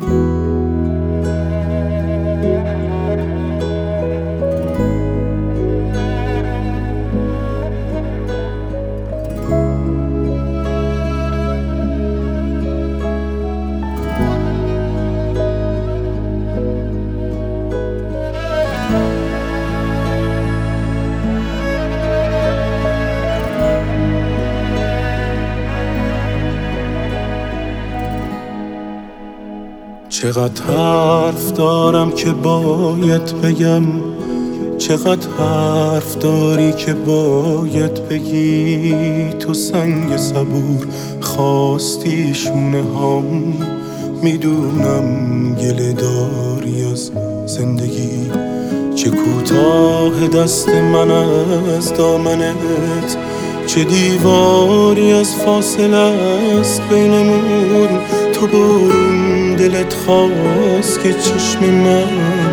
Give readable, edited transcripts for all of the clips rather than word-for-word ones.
چقدر حرف دارم که باید بگم، چقدر حرف داری که باید بگی. تو سنگ صبور خواستی شونه هام، میدونم گله داری از زندگی. چه کوتاه دست من از دامنت، چه دیواری از فاصله است بینمون. تو برون دلت خواست که چشم من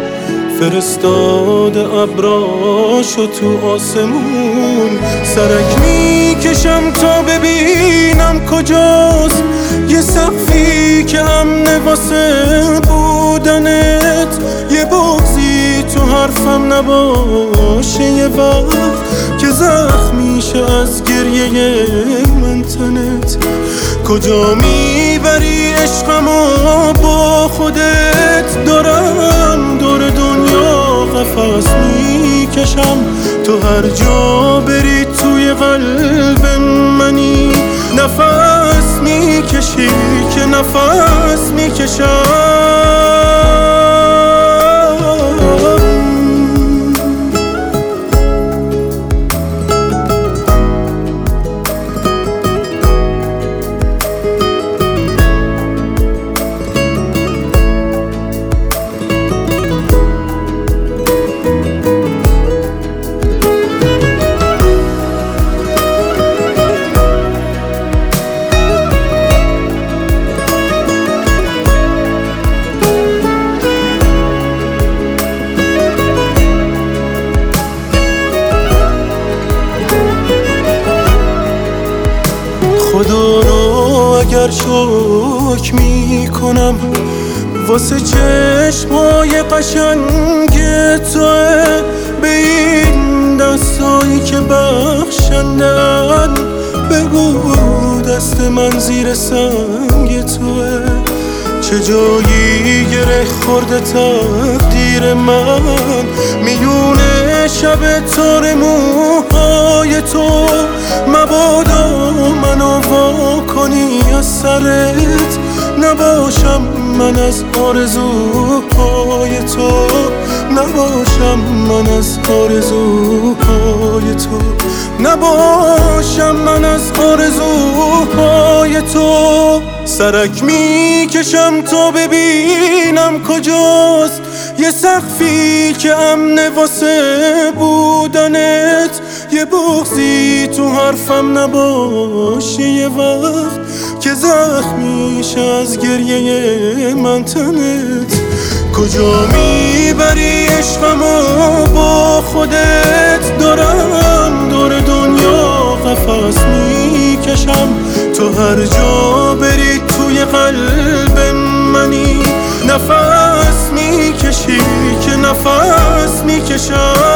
فرستاد ابراشو تو آسمون. سرک میکشم تا ببینم کجاست یه سقفی که امن واسه بودنت، یه بغضی تو حرفم نباشه، یه وقت که زخم میشه از گریه من تنت. کجا میبری عشقمو با خودت؟ دارم دور دنیا قفس میکشم، تو هر جا بری توی قلب منی. نفس میکشی که نفس میکشم. خدا رو اگر شکر میکنم واسه چشمای قشنگ توه، به این دستایی که بخشندن. بگو دست من زیر سنگ توه، چه جایی گره خورده تقدیر من. میونه شب تار موهای تو، مبادا منو وا کنی از سرت. نباشم من از آرزوهای تو، نباشم من از آرزوهای تو، نباشم من از آرزوهای تو. سرک میکشم تا ببینم کجاست یه سقفی که امن واسه بودنت، یه بغضی تو حرفم نباشه، یه وقت که زخمیش از گریه من تنت. کجا میبری عشقمو با خودت؟ دارم دور دنیا قفس میکشم، تو هر جا بری توی قلب منی. نفس میکشی که نفس میکشم.